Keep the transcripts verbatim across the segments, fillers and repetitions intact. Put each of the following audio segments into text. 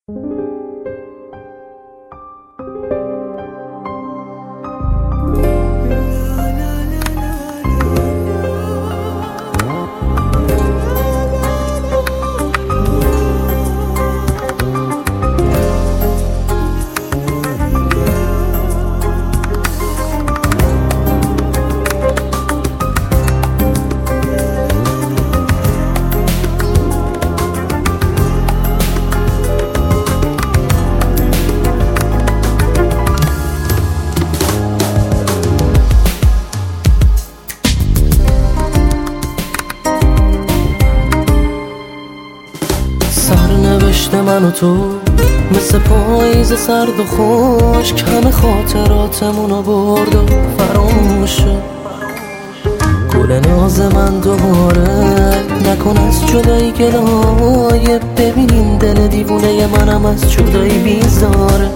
سرنوشت من و تو مثل پاییز سرد و خشک، همه خاطراتمونو برد و فراموش شد. گل ناز من دوباره نکن از جدایی گلایه، ببینین دل دیوونه منم از جدایی بیزاره.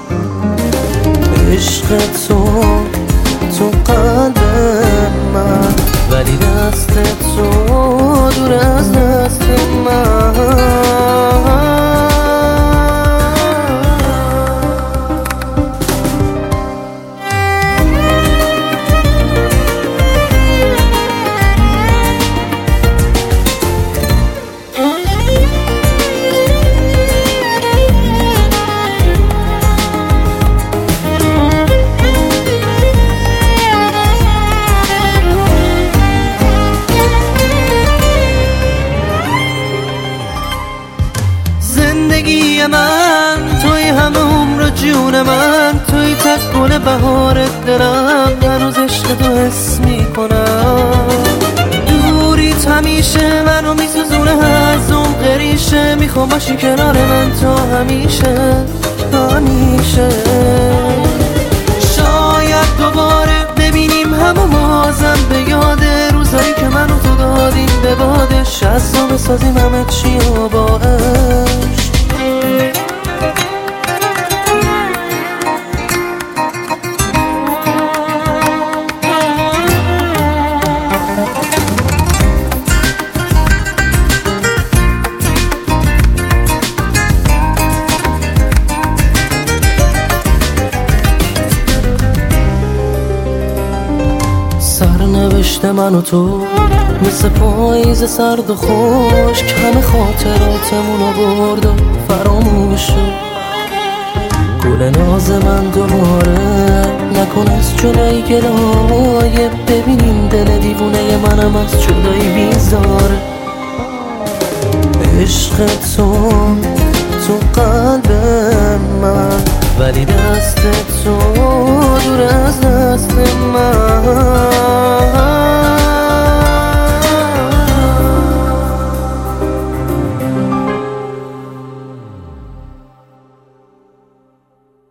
عشق تو تو قلب من، ولی دست تو دور از دست من. زندگی من توی همه عمر جون من، توی تک گل بهار دلم، هر روز عشق تو حس میکنم. دوریت همیشه منو میسوزونه، از اون قریشه میخوام باشی کنار من تا همیشه همیشه. شاید دوباره ببینیم همو بازم، به یاد روزایی که منو تو دادیم به بادش، از تو بسازیم همه چی و با عشق. سرنوشت من و تو مثل پاییز سرد و خشک، همه خاطراتمونو برد و فراموش شد. گل ناز من دوباره نکن از جدایی گلایه، ببینین دل دیوونه منم از جدایی بیزاره. عشق تو تو قلب من، ولی دست تو دور از دست من.